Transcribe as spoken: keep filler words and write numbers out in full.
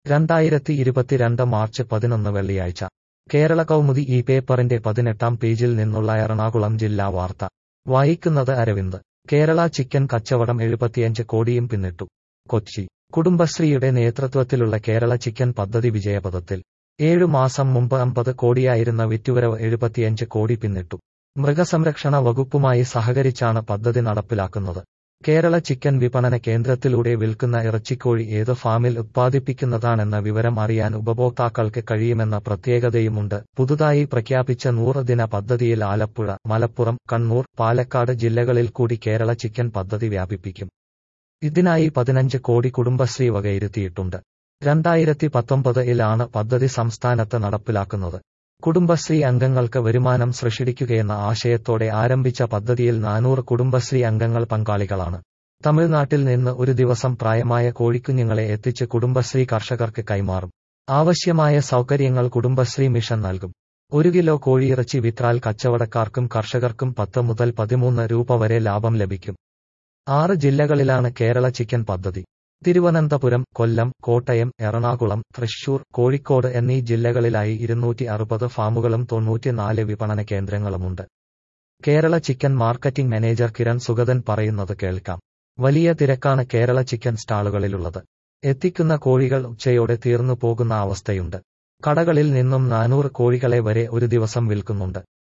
രണ്ടായിരത്തി ഇരുപത്തിരണ്ട് മാർച്ച് പതിനൊന്ന് വെള്ളിയാഴ്ച കേരള കൗമുദി ഈ പേപ്പറിന്റെ പതിനെട്ടാം പേജിൽ നിന്നുള്ള എറണാകുളം ജില്ലാ വാർത്ത വായിക്കുന്നത് അരവിന്ദ്. കേരള ചിക്കൻ കച്ചവടം എഴുപത്തിയഞ്ച് കോടിയും പിന്നിട്ടു. കൊച്ചി. കുടുംബശ്രീയുടെ നേതൃത്വത്തിലുള്ള കേരള ചിക്കൻ പദ്ധതി വിജയപഥത്തിൽ. ഏഴു മാസം മുമ്പ് അമ്പത് കോടിയായിരുന്ന വിറ്റുവരവ് എഴുപത്തിയഞ്ച് കോടി പിന്നിട്ടു. മൃഗസംരക്ഷണ വകുപ്പുമായി സഹകരിച്ചാണ് പദ്ധതി നടപ്പിലാക്കുന്നത്. കേരള ചിക്കൻ വിപണന കേന്ദ്രത്തിലൂടെ വിൽക്കുന്ന ഇറച്ചിക്കോഴി ഏത് ഫാമിൽ ഉത്പാദിപ്പിക്കുന്നതാണെന്ന വിവരം അറിയാൻ ഉപഭോക്താക്കൾക്ക് കഴിയുമെന്ന പ്രത്യേകതയുമുണ്ട്. പുതുതായി പ്രഖ്യാപിച്ച നൂറ് ദിന പദ്ധതിയിൽ ആലപ്പുഴ, മലപ്പുറം, കണ്ണൂർ, പാലക്കാട് ജില്ലകളിൽ കൂടി കേരള ചിക്കൻ പദ്ധതി വ്യാപിപ്പിക്കും. ഇതിനായി പതിനഞ്ച് കോടി കുടുംബശ്രീ വകയിരുത്തിയിട്ടുണ്ട്. രണ്ടായിരത്തി പത്തൊമ്പത് ഇലാണ് പദ്ധതി സംസ്ഥാനത്ത് നടപ്പിലാക്കുന്നത്. കുടുംബശ്രീ അംഗങ്ങൾക്ക് വരുമാനം സൃഷ്ടിക്കുകയെന്ന ആശയത്തോടെ ആരംഭിച്ച പദ്ധതിയിൽ നാനൂറ് കുടുംബശ്രീ അംഗങ്ങൾ പങ്കാളികളാണ്. തമിഴ്നാട്ടിൽ നിന്ന് ഒരു ദിവസം പ്രായമായ കോഴിക്കുഞ്ഞുങ്ങളെ എത്തിച്ച് കുടുംബശ്രീ കർഷകർക്ക് കൈമാറും. ആവശ്യമായ സൗകര്യങ്ങൾ കുടുംബശ്രീ മിഷൻ നൽകും. ഒരു കിലോ കോഴിയിറച്ചി വിറ്റാൽ കച്ചവടക്കാർക്കും കർഷകർക്കും പത്ത് മുതൽ പതിമൂന്ന് രൂപ വരെ ലാഭം ലഭിക്കും. ആറ് ജില്ലകളിലാണ് കേരള ചിക്കൻ പദ്ധതി. തിരുവനന്തപുരം, കൊല്ലം, കോട്ടയം, എറണാകുളം, തൃശൂർ, കോഴിക്കോട് എന്നീ ജില്ലകളിലായി ഇരുന്നൂറ്റി അറുപത് ഫാമുകളും തൊണ്ണൂറ്റിനാല് വിപണന കേന്ദ്രങ്ങളുമുണ്ട്. Kerala chicken marketing manager Kiran Sugathan പറയുന്നത് കേൾക്കാം. വലിയ തിരക്കാണ് കേരള ചിക്കൻ സ്റ്റാളുകളിലുള്ളത്. എത്തിക്കുന്ന കോഴികൾ ഉച്ചയോടെ തീർന്നു പോകുന്ന അവസ്ഥയുണ്ട്. കടകളിൽ നിന്നും നാനൂറ് കോഴികളെ വരെ ഒരു ദിവസം വിൽക്കുന്നുണ്ട്.